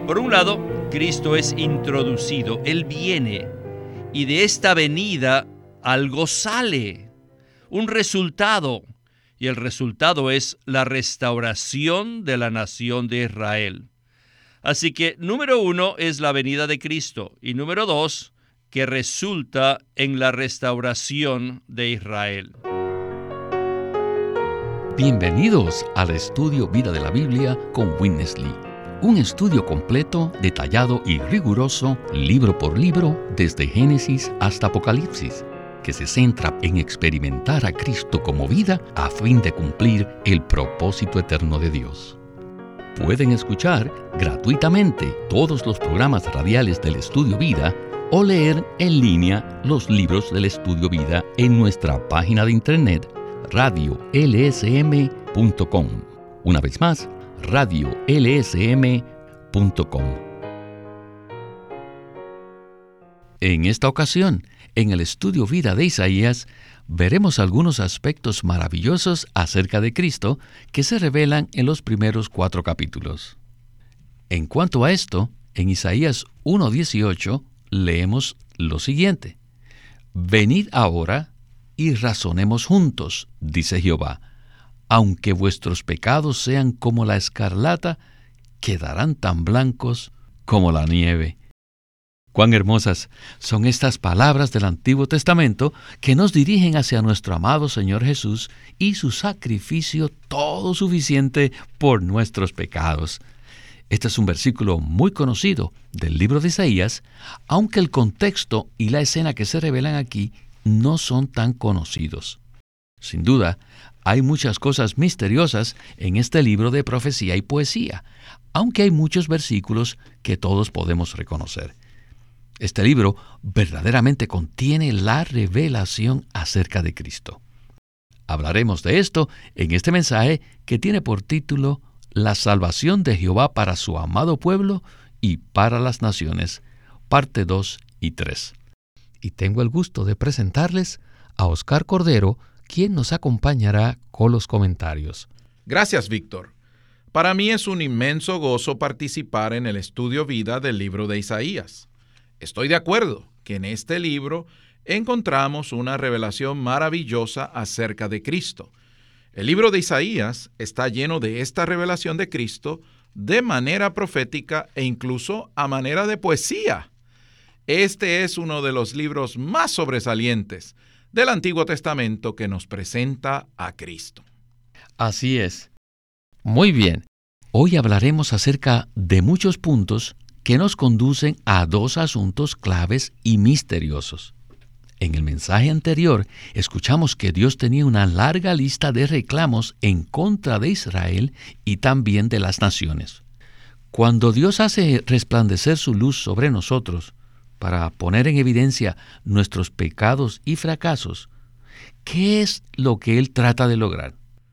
Por un lado, Cristo es introducido, Él viene, y de esta venida algo sale, un resultado, y el resultado es la restauración de la nación de Israel. Así que, número 1 es la venida de Cristo, y número 2, que resulta en la restauración de Israel. Bienvenidos al estudio Vida de la Biblia con Witness Lee. Un estudio completo, detallado y riguroso, libro por libro, desde Génesis hasta Apocalipsis, que se centra en experimentar a Cristo como vida a fin de cumplir el propósito eterno de Dios. Pueden escuchar gratuitamente todos los programas radiales del Estudio Vida o leer en línea los libros del Estudio Vida en nuestra página de internet radiolsm.com. Una vez más, radiolsm.com. En esta ocasión, en el Estudio Vida de Isaías, veremos algunos aspectos maravillosos acerca de Cristo que se revelan en los primeros 4 capítulos. En cuanto a esto, en Isaías 1:18 leemos lo siguiente: Venid ahora y razonemos juntos, dice Jehová. Aunque vuestros pecados sean como la escarlata, quedarán tan blancos como la nieve. Cuán hermosas son estas palabras del Antiguo Testamento que nos dirigen hacia nuestro amado Señor Jesús y su sacrificio todo suficiente por nuestros pecados. Este es un versículo muy conocido del libro de Isaías, aunque el contexto y la escena que se revelan aquí no son tan conocidos. Sin duda, hay muchas cosas misteriosas en este libro de profecía y poesía, aunque hay muchos versículos que todos podemos reconocer. Este libro verdaderamente contiene la revelación acerca de Cristo. Hablaremos de esto en este mensaje que tiene por título La salvación de Jehová para su amado pueblo y para las naciones, parte 2 y 3. Y tengo el gusto de presentarles a Oscar Cordero, quien nos acompañará con los comentarios. Gracias, Víctor. Para mí es un inmenso gozo participar en el estudio vida del libro de Isaías. Estoy de acuerdo que en este libro encontramos una revelación maravillosa acerca de Cristo. El libro de Isaías está lleno de esta revelación de Cristo de manera profética e incluso a manera de poesía. Este es uno de los libros más sobresalientes del Antiguo Testamento que nos presenta a Cristo. Así es. Muy bien. Hoy hablaremos acerca de muchos puntos que nos conducen a 2 asuntos claves y misteriosos. En el mensaje anterior, escuchamos que Dios tenía una larga lista de reclamos en contra de Israel y también de las naciones. Cuando Dios hace resplandecer su luz sobre nosotros, para poner en evidencia nuestros pecados y fracasos, ¿qué es lo que Él trata de lograr?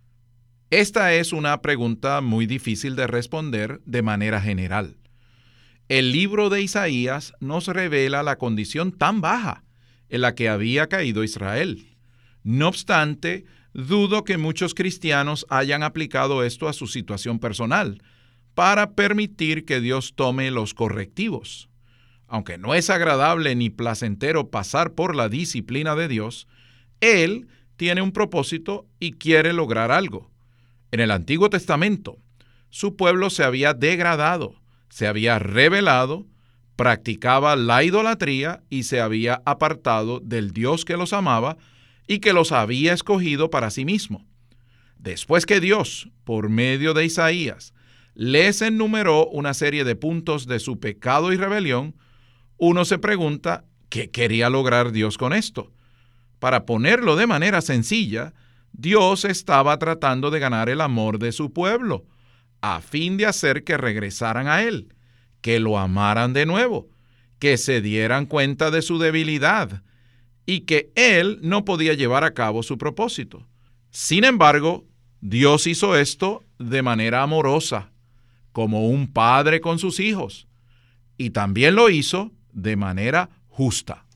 Esta es una pregunta muy difícil de responder de manera general. El libro de Isaías nos revela la condición tan baja en la que había caído Israel. No obstante, dudo que muchos cristianos hayan aplicado esto a su situación personal para permitir que Dios tome los correctivos. Aunque no es agradable ni placentero pasar por la disciplina de Dios, Él tiene un propósito y quiere lograr algo. En el Antiguo Testamento, su pueblo se había degradado, se había rebelado, practicaba la idolatría y se había apartado del Dios que los amaba y que los había escogido para sí mismo. Después que Dios, por medio de Isaías, les enumeró una serie de puntos de su pecado y rebelión, uno se pregunta, ¿qué quería lograr Dios con esto? Para ponerlo de manera sencilla, Dios estaba tratando de ganar el amor de su pueblo, a fin de hacer que regresaran a Él, que lo amaran de nuevo, que se dieran cuenta de su debilidad y que Él no podía llevar a cabo su propósito. Sin embargo, Dios hizo esto de manera amorosa, como un padre con sus hijos, y también lo hizo de manera justa.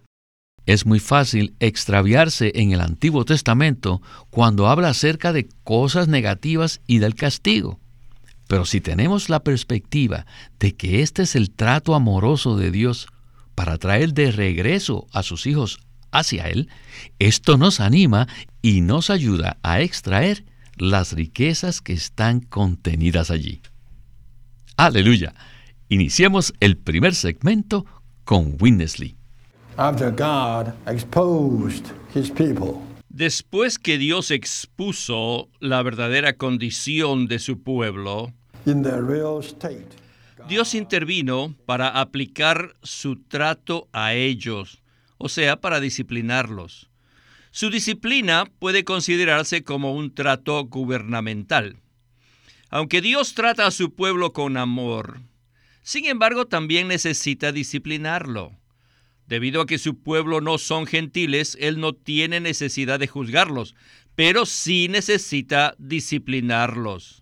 Es muy fácil extraviarse en el Antiguo Testamento cuando habla acerca de cosas negativas y del castigo. Pero si tenemos la perspectiva de que este es el trato amoroso de Dios para traer de regreso a sus hijos hacia Él, esto nos anima y nos ayuda a extraer las riquezas que están contenidas allí. ¡Aleluya! Iniciemos el primer segmento con Witness Lee. After God exposed his people. Después que Dios expuso la verdadera condición de su pueblo, In their real state, Dios intervino para aplicar su trato a ellos, o sea, para disciplinarlos. Su disciplina puede considerarse como un trato gubernamental. Aunque Dios trata a su pueblo con amor, sin embargo también necesita disciplinarlo. Debido a que su pueblo no son gentiles, Él no tiene necesidad de juzgarlos, pero sí necesita disciplinarlos.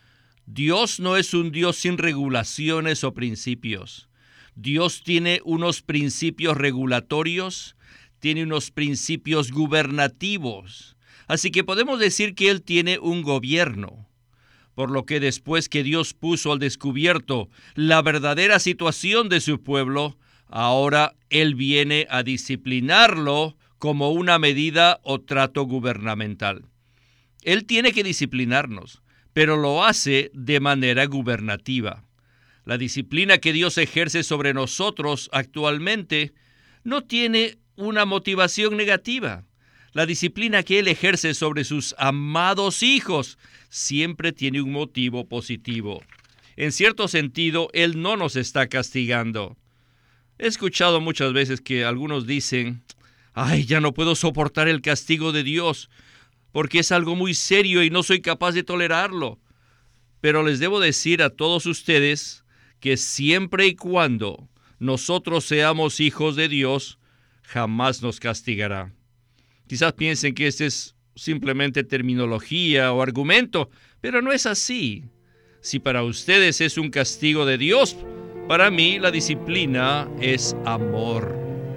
Dios no es un Dios sin regulaciones o principios. Dios tiene unos principios regulatorios, tiene unos principios gubernativos. Así que podemos decir que Él tiene un gobierno. Por lo que después que Dios puso al descubierto la verdadera situación de su pueblo, ahora Él viene a disciplinarlo como una medida o trato gubernamental. Él tiene que disciplinarnos, pero lo hace de manera gubernativa. La disciplina que Dios ejerce sobre nosotros actualmente no tiene una motivación negativa. La disciplina que Él ejerce sobre sus amados hijos siempre tiene un motivo positivo. En cierto sentido, Él no nos está castigando. He escuchado muchas veces que algunos dicen, ¡ay, ya no puedo soportar el castigo de Dios, porque es algo muy serio y no soy capaz de tolerarlo! Pero les debo decir a todos ustedes que siempre y cuando nosotros seamos hijos de Dios, jamás nos castigará. Quizás piensen que este es simplemente terminología o argumento, pero no es así. Si para ustedes es un castigo de Dios, para mí la disciplina es amor.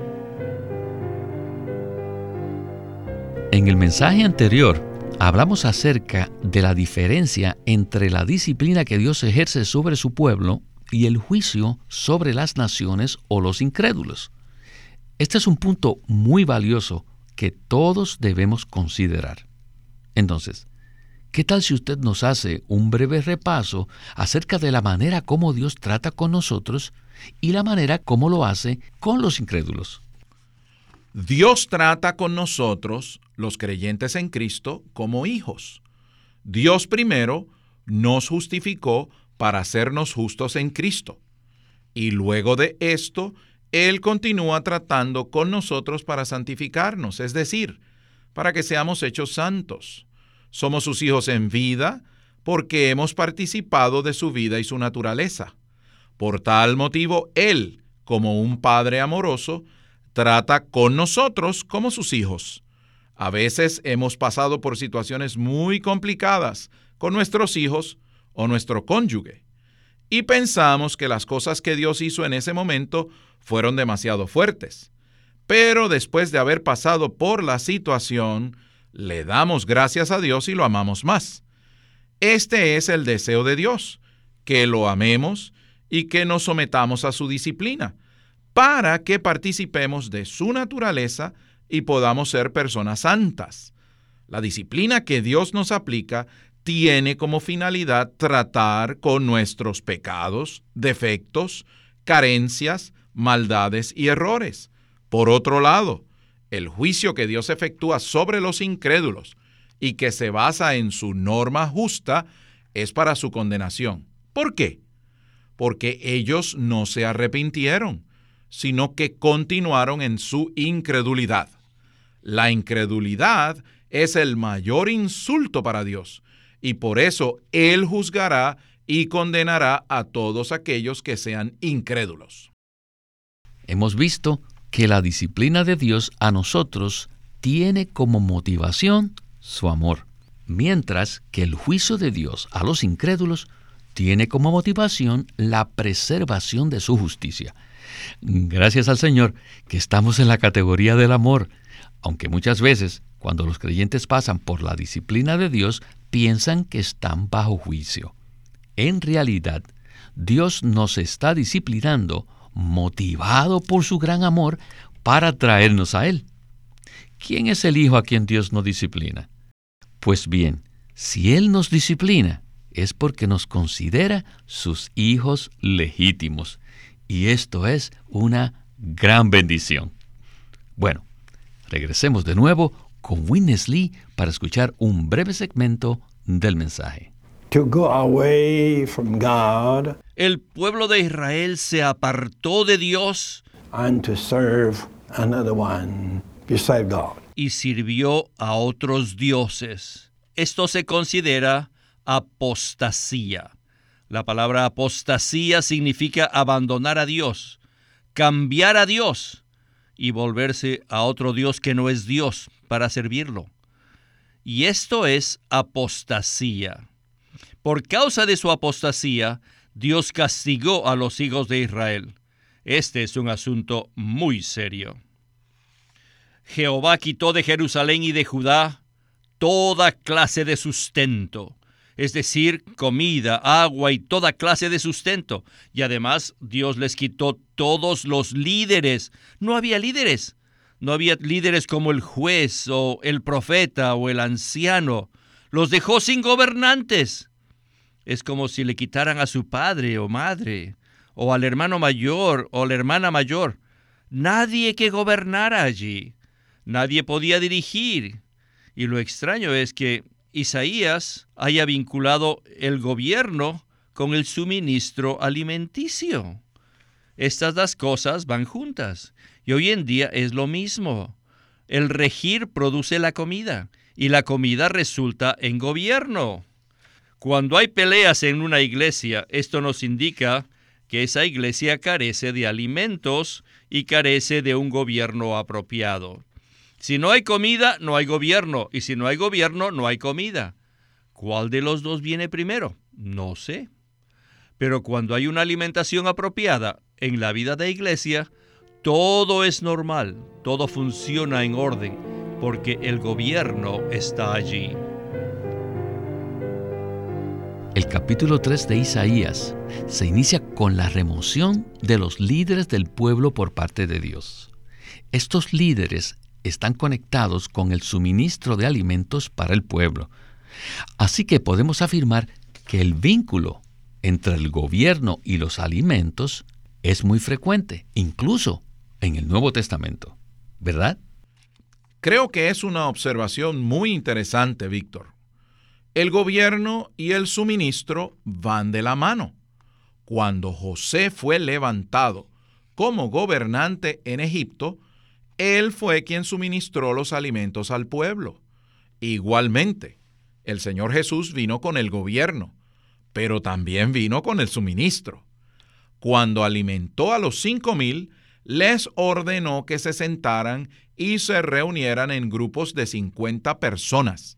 En el mensaje anterior, hablamos acerca de la diferencia entre la disciplina que Dios ejerce sobre su pueblo y el juicio sobre las naciones o los incrédulos. Este es un punto muy valioso que todos debemos considerar. Entonces, ¿qué tal si usted nos hace un breve repaso acerca de la manera como Dios trata con nosotros y la manera como lo hace con los incrédulos? Dios trata con nosotros, los creyentes en Cristo, como hijos. Dios primero nos justificó para hacernos justos en Cristo. Y luego de esto, Él continúa tratando con nosotros para santificarnos, es decir, para que seamos hechos santos. Somos sus hijos en vida porque hemos participado de su vida y su naturaleza. Por tal motivo, Él, como un Padre amoroso, trata con nosotros como sus hijos. A veces hemos pasado por situaciones muy complicadas con nuestros hijos o nuestro cónyuge, y pensamos que las cosas que Dios hizo en ese momento fueron demasiado fuertes. Pero después de haber pasado por la situación, le damos gracias a Dios y lo amamos más. Este es el deseo de Dios, que lo amemos y que nos sometamos a su disciplina, para que participemos de su naturaleza y podamos ser personas santas. La disciplina que Dios nos aplica tiene como finalidad tratar con nuestros pecados, defectos, carencias, maldades y errores. Por otro lado, el juicio que Dios efectúa sobre los incrédulos y que se basa en su norma justa es para su condenación. ¿Por qué? Porque ellos no se arrepintieron, sino que continuaron en su incredulidad. La incredulidad es el mayor insulto para Dios, y por eso Él juzgará y condenará a todos aquellos que sean incrédulos. Hemos visto que la disciplina de Dios a nosotros tiene como motivación su amor, mientras que el juicio de Dios a los incrédulos tiene como motivación la preservación de su justicia. Gracias al Señor que estamos en la categoría del amor, aunque muchas veces, cuando los creyentes pasan por la disciplina de Dios, piensan que están bajo juicio. En realidad, Dios nos está disciplinando, motivado por su gran amor, para traernos a Él. ¿Quién es el hijo a quien Dios no disciplina? Pues bien, si Él nos disciplina, es porque nos considera sus hijos legítimos. Y esto es una gran bendición. Bueno, regresemos de nuevo con Witness Lee para escuchar un breve segmento del mensaje. To go away from God El pueblo de Israel se apartó de Dios and to serve another one beside God. y sirvió a otros dioses. Esto se considera apostasía. La palabra apostasía significa abandonar a Dios, cambiar a Dios y volverse a otro Dios que no es Dios para servirlo. Y esto es apostasía. Por causa de su apostasía, Dios castigó a los hijos de Israel. Este es un asunto muy serio. Jehová quitó de Jerusalén y de Judá toda clase de sustento, es decir, comida, agua y toda clase de sustento. Y además, Dios les quitó todos los líderes. No había líderes. No había líderes como el juez o el profeta o el anciano. Los dejó sin gobernantes. Es como si le quitaran a su padre o madre, o al hermano mayor o la hermana mayor. Nadie que gobernara allí. Nadie podía dirigir. Y lo extraño es que Isaías haya vinculado el gobierno con el suministro alimenticio. Estas dos cosas van juntas. Y hoy en día es lo mismo. El regir produce la comida, y la comida resulta en gobierno. Cuando hay peleas en una iglesia, esto nos indica que esa iglesia carece de alimentos y carece de un gobierno apropiado. Si no hay comida, no hay gobierno, y si no hay gobierno, no hay comida. ¿Cuál de los dos viene primero? No sé. Pero cuando hay una alimentación apropiada en la vida de iglesia, todo es normal, todo funciona en orden, porque el gobierno está allí. El capítulo 3 de Isaías se inicia con la remoción de los líderes del pueblo por parte de Dios. Estos líderes están conectados con el suministro de alimentos para el pueblo. Así que podemos afirmar que el vínculo entre el gobierno y los alimentos es muy frecuente, incluso en el Nuevo Testamento, ¿verdad? Creo que es una observación muy interesante, Víctor. El gobierno y el suministro van de la mano. Cuando José fue levantado como gobernante en Egipto, él fue quien suministró los alimentos al pueblo. Igualmente, el Señor Jesús vino con el gobierno, pero también vino con el suministro. Cuando alimentó a los 5,000, les ordenó que se sentaran y se reunieran en grupos de 50 personas.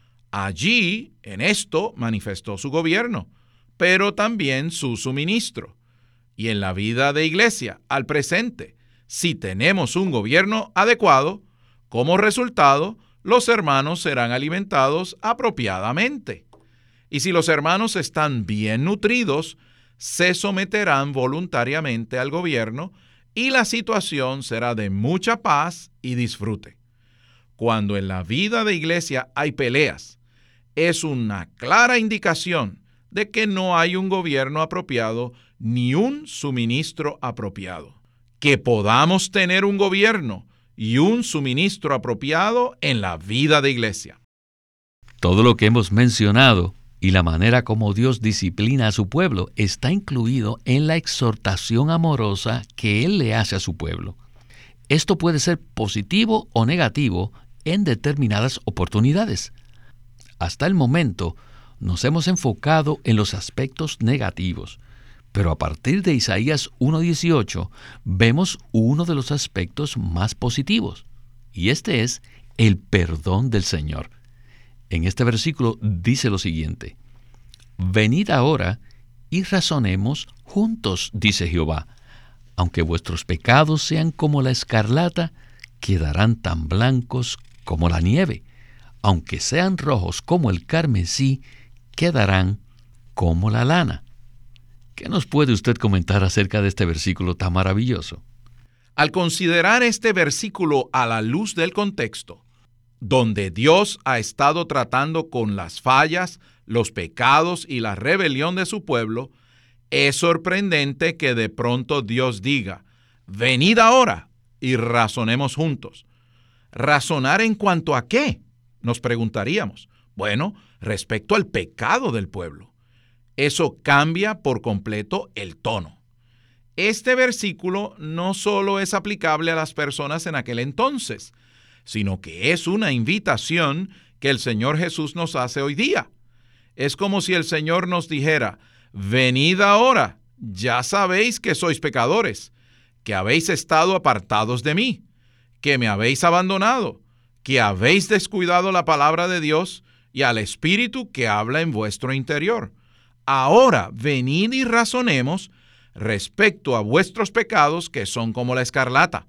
Allí, en esto, manifestó su gobierno, pero también su suministro. Y en la vida de iglesia, al presente, si tenemos un gobierno adecuado, como resultado, los hermanos serán alimentados apropiadamente. Y si los hermanos están bien nutridos, se someterán voluntariamente al gobierno y la situación será de mucha paz y disfrute. Cuando en la vida de iglesia hay peleas, es una clara indicación de que no hay un gobierno apropiado ni un suministro apropiado. Que podamos tener un gobierno y un suministro apropiado en la vida de iglesia. Todo lo que hemos mencionado y la manera como Dios disciplina a su pueblo está incluido en la exhortación amorosa que Él le hace a su pueblo. Esto puede ser positivo o negativo en determinadas oportunidades. Hasta el momento nos hemos enfocado en los aspectos negativos, pero a partir de Isaías 1:18 vemos uno de los aspectos más positivos, y este es el perdón del Señor. En este versículo dice lo siguiente: «Venid ahora y razonemos juntos, dice Jehová. Aunque vuestros pecados sean como la escarlata, quedarán tan blancos como la nieve. Aunque sean rojos como el carmesí, quedarán como la lana. ¿Qué nos puede usted comentar acerca de este versículo tan maravilloso? Al considerar este versículo a la luz del contexto, donde Dios ha estado tratando con las fallas, los pecados y la rebelión de su pueblo, es sorprendente que de pronto Dios diga, venid ahora y razonemos juntos. ¿Razonar en cuanto a qué? Nos preguntaríamos. Bueno, respecto al pecado del pueblo. Eso cambia por completo el tono. Este versículo no solo es aplicable a las personas en aquel entonces, sino que es una invitación que el Señor Jesús nos hace hoy día. Es como si el Señor nos dijera, venid ahora, ya sabéis que sois pecadores, que habéis estado apartados de mí, que me habéis abandonado, que habéis descuidado la palabra de Dios y al Espíritu que habla en vuestro interior. Ahora venid y razonemos respecto a vuestros pecados que son como la escarlata.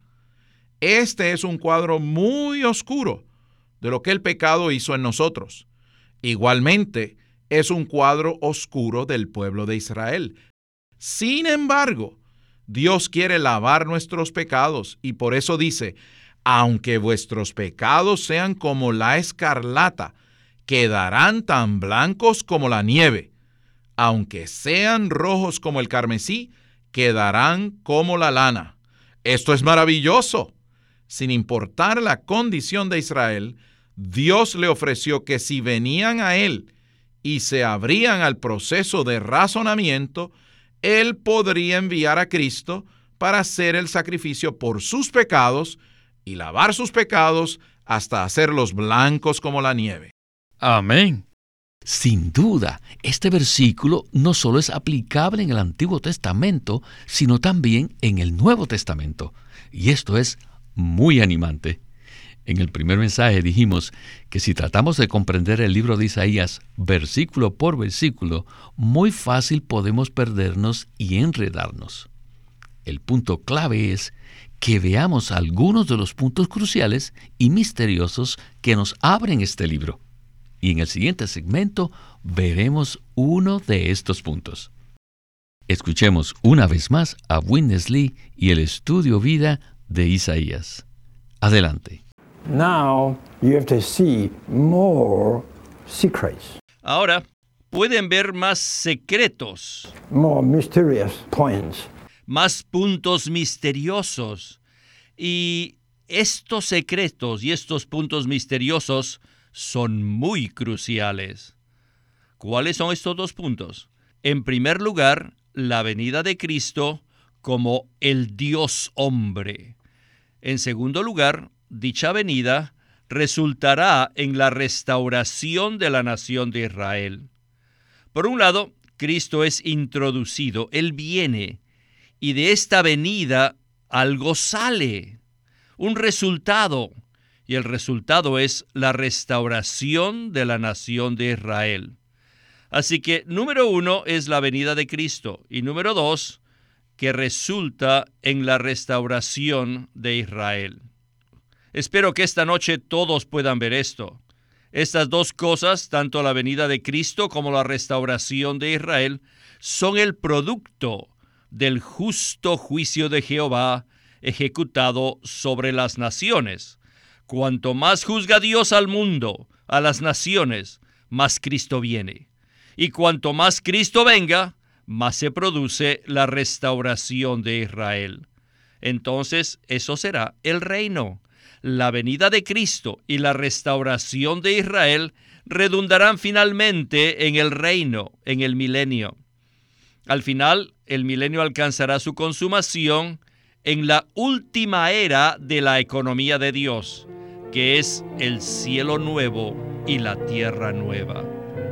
Este es un cuadro muy oscuro de lo que el pecado hizo en nosotros. Igualmente, es un cuadro oscuro del pueblo de Israel. Sin embargo, Dios quiere lavar nuestros pecados y por eso dice, aunque vuestros pecados sean como la escarlata, quedarán tan blancos como la nieve. Aunque sean rojos como el carmesí, quedarán como la lana. Esto es maravilloso. Sin importar la condición de Israel, Dios le ofreció que si venían a Él y se abrían al proceso de razonamiento, Él podría enviar a Cristo para hacer el sacrificio por sus pecados y lavar sus pecados hasta hacerlos blancos como la nieve. Amén. Sin duda, este versículo no solo es aplicable en el Antiguo Testamento, sino también en el Nuevo Testamento. Y esto es muy animante. En el primer mensaje dijimos que si tratamos de comprender el libro de Isaías versículo por versículo, muy fácil podemos perdernos y enredarnos. El punto clave es que veamos algunos de los puntos cruciales y misteriosos que nos abren este libro. Y en el siguiente segmento veremos uno de estos puntos. Escuchemos una vez más a Witness Lee y el estudio vida de Isaías. Adelante. Now you have to see more secrets, Ahora pueden ver más secretos, more mysterious points. más puntos misteriosos. Y estos secretos y estos puntos misteriosos son muy cruciales. ¿Cuáles son estos dos puntos? En primer lugar, la venida de Cristo como el Dios hombre. En segundo lugar, dicha venida resultará en la restauración de la nación de Israel. Por un lado, Cristo es introducido, Él viene, y de esta venida algo sale, un resultado, y el resultado es la restauración de la nación de Israel. Así que, número 1 es la venida de Cristo, y número 2, que resulta en la restauración de Israel. Espero que esta noche todos puedan ver esto. Estas dos cosas, tanto la venida de Cristo como la restauración de Israel, son el producto del justo juicio de Jehová ejecutado sobre las naciones. Cuanto más juzga Dios al mundo, a las naciones, más Cristo viene. Y cuanto más Cristo venga, más se produce la restauración de Israel. Entonces, eso será el reino. La venida de Cristo y la restauración de Israel redundarán finalmente en el reino, en el milenio. Al final, el milenio alcanzará su consumación en la última era de la economía de Dios, que es el cielo nuevo y la tierra nueva.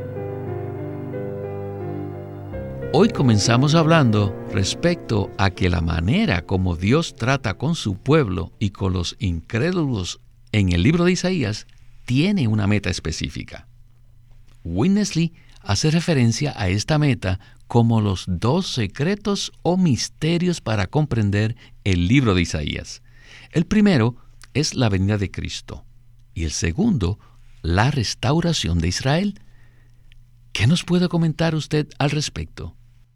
Hoy comenzamos hablando respecto a que la manera como Dios trata con su pueblo y con los incrédulos en el libro de Isaías tiene una meta específica. Witness Lee hace referencia a esta meta como los dos secretos o misterios para comprender el libro de Isaías. El primero es la venida de Cristo y el segundo, la restauración de Israel. ¿Qué nos puede comentar usted al respecto?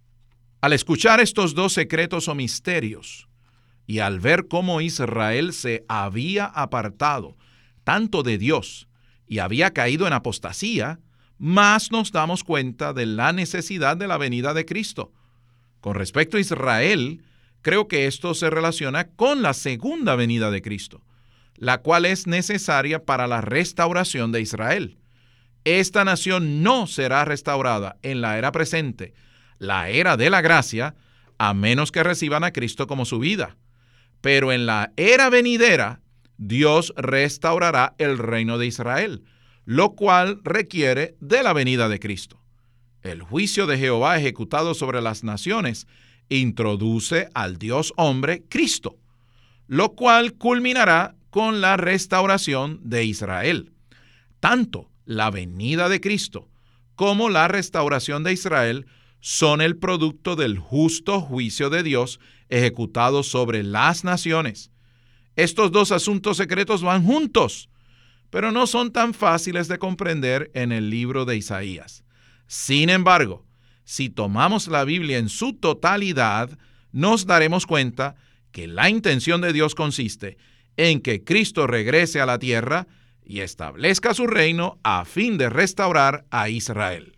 Al escuchar estos dos secretos o misterios, y al ver cómo Israel se había apartado tanto de Dios y había caído en apostasía, más nos damos cuenta de la necesidad de la venida de Cristo. Con respecto a Israel, creo que esto se relaciona con la segunda venida de Cristo, la cual es necesaria para la restauración de Israel. Esta nación no será restaurada en la era presente, la era de la gracia, a menos que reciban a Cristo como su vida. Pero en la era venidera, Dios restaurará el reino de Israel, lo cual requiere de la venida de Cristo. El juicio de Jehová ejecutado sobre las naciones introduce al Dios hombre Cristo, lo cual culminará con la restauración de Israel. Tanto la venida de Cristo como la restauración de Israel son el producto del justo juicio de Dios ejecutado sobre las naciones. Estos dos asuntos secretos van juntos, pero no son tan fáciles de comprender en el libro de Isaías. Sin embargo, si tomamos la Biblia en su totalidad, nos daremos cuenta que la intención de Dios consiste en que Cristo regrese a la tierra y establezca su reino a fin de restaurar a Israel.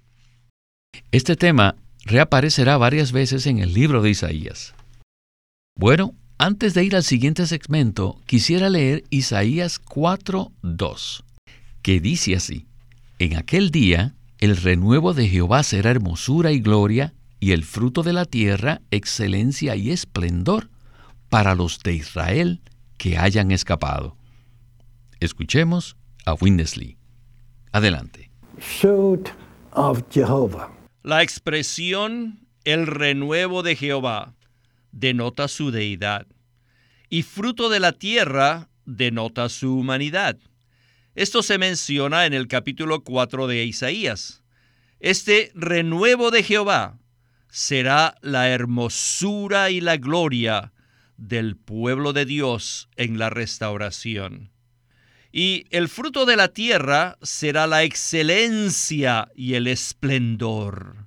Este tema reaparecerá varias veces en el libro de Isaías. Bueno, antes de ir al siguiente segmento, quisiera leer Isaías 4:2, que dice así: En aquel día, el renuevo de Jehová será hermosura y gloria, y el fruto de la tierra, excelencia y esplendor, para los de Israel que hayan escapado. Escuchemos a Winnesley. Adelante. Shoot of Jehovah. La expresión el renuevo de Jehová denota su deidad, y fruto de la tierra denota su humanidad. Esto se menciona en el capítulo 4 de Isaías. Este renuevo de Jehová será la hermosura y la gloria del pueblo de Dios en la restauración. Y el fruto de la tierra será la excelencia y el esplendor.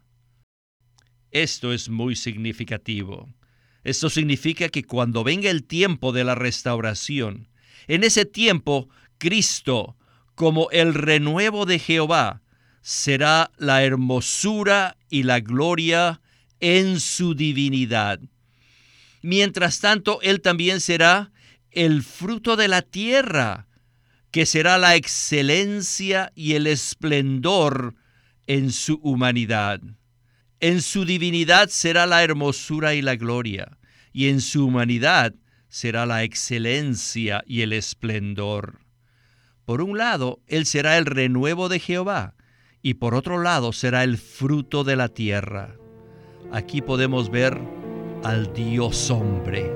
Esto es muy significativo. Esto significa que cuando venga el tiempo de la restauración, en ese tiempo Cristo, como el renuevo de Jehová, será la hermosura y la gloria en su divinidad. Mientras tanto, Él también será el fruto de la tierra, que será la excelencia y el esplendor en su humanidad. En su divinidad será la hermosura y la gloria, y en su humanidad será la excelencia y el esplendor. Por un lado, Él será el renuevo de Jehová, y por otro lado será el fruto de la tierra. Aquí podemos ver al Dios hombre.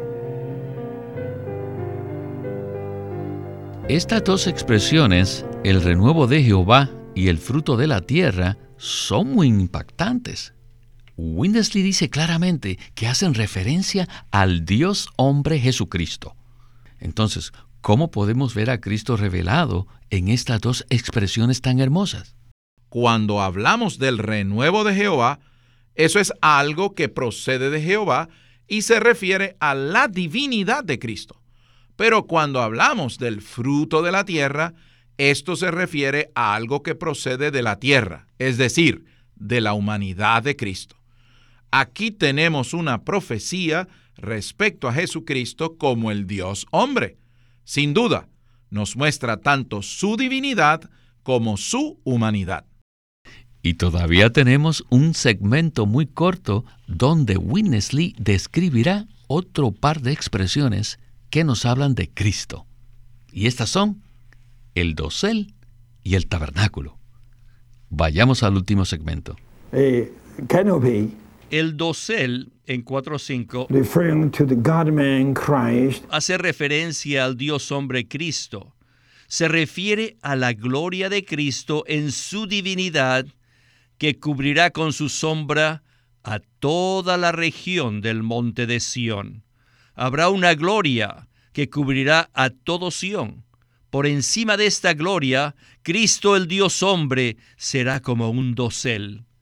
Estas dos expresiones, el renuevo de Jehová y el fruto de la tierra, son muy impactantes. Winnesley dice claramente que hacen referencia al Dios hombre Jesucristo. Entonces, ¿cómo podemos ver a Cristo revelado en estas dos expresiones tan hermosas? Cuando hablamos del renuevo de Jehová, eso es algo que procede de Jehová y se refiere a la divinidad de Cristo. Pero cuando hablamos del fruto de la tierra, esto se refiere a algo que procede de la tierra, es decir, de la humanidad de Cristo. Aquí tenemos una profecía respecto a Jesucristo como el Dios hombre. Sin duda, nos muestra tanto su divinidad como su humanidad. Y todavía tenemos un segmento muy corto donde Winnesley describirá otro par de expresiones que nos hablan de Cristo. Y estas son el dosel y el tabernáculo. Vayamos al último segmento. A canopy, El dosel en 4:5 referring to the God-man Christ, hace referencia al Dios hombre Cristo. Se refiere a la gloria de Cristo en su divinidad, que cubrirá con su sombra a toda la región del monte de Sión. Habrá una gloria que cubrirá a todo Sión. Por encima de esta gloria, Cristo el Dios hombre será como un dosel.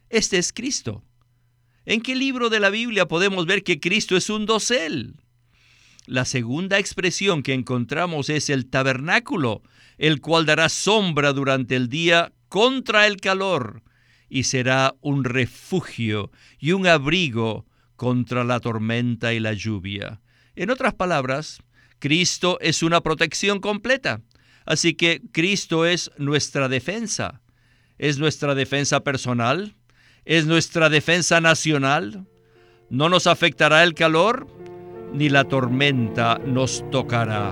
Este es Cristo. ¿En qué libro de la Biblia podemos ver que Cristo es un dosel? La segunda expresión que encontramos es el tabernáculo, el cual dará sombra durante el día contra el calor y será un refugio y un abrigo contra la tormenta y la lluvia. En otras palabras, Cristo es una protección completa. Así que Cristo es nuestra defensa. ¿Es nuestra defensa personal? ¿Es nuestra defensa nacional? No nos afectará el calor, ni la tormenta nos tocará.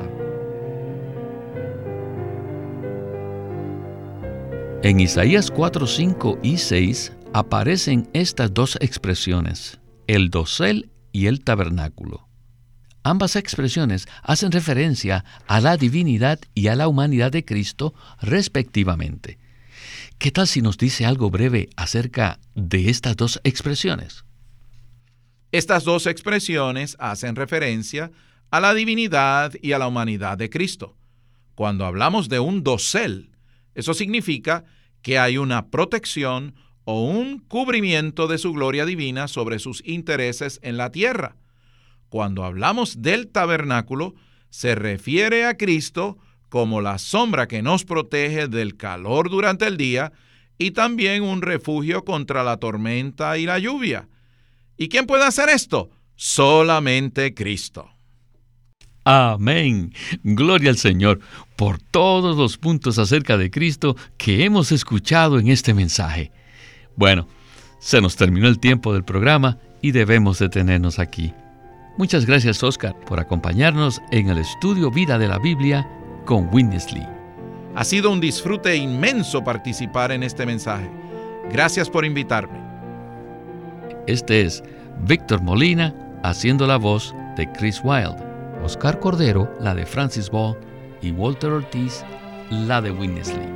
En Isaías 4, 5 y 6 aparecen estas dos expresiones, el dosel y el tabernáculo. Ambas expresiones hacen referencia a la divinidad y a la humanidad de Cristo, respectivamente. ¿Qué tal si nos dice algo breve acerca de estas dos expresiones? Estas dos expresiones hacen referencia a la divinidad y a la humanidad de Cristo. Cuando hablamos de un dosel, eso significa que hay una protección o un cubrimiento de su gloria divina sobre sus intereses en la tierra. Cuando hablamos del tabernáculo, se refiere a Cristo como la sombra que nos protege del calor durante el día y también un refugio contra la tormenta y la lluvia. ¿Y quién puede hacer esto? Solamente Cristo. Amén. Gloria al Señor por todos los puntos acerca de Cristo que hemos escuchado en este mensaje. Bueno, se nos terminó el tiempo del programa y debemos detenernos aquí. Muchas gracias, Oscar, por acompañarnos en el estudio Vida de la Biblia con Witness Lee. Ha sido un disfrute inmenso participar en este mensaje. Gracias por invitarme. Este es Víctor Molina haciendo la voz de Chris Wilde, Oscar Cordero la de Francis Ball y Walter Ortiz la de Witness Lee.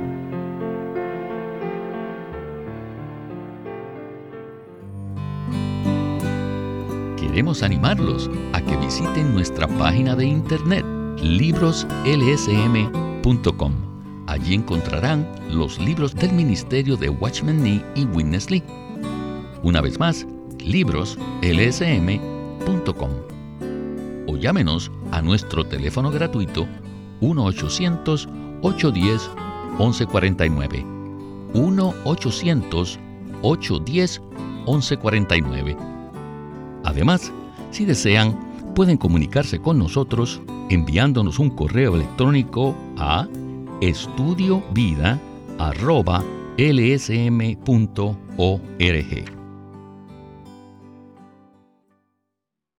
Queremos animarlos a que visiten nuestra página de internet libroslsm.com. Allí encontrarán los libros del ministerio de Watchman Nee y Witness Lee. Una vez más, libroslsm.com. O llámenos a nuestro teléfono gratuito 1-800-810-1149. 1-800-810-1149. Además, si desean, pueden comunicarse con nosotros enviándonos un correo electrónico a estudiovida@lsm.org.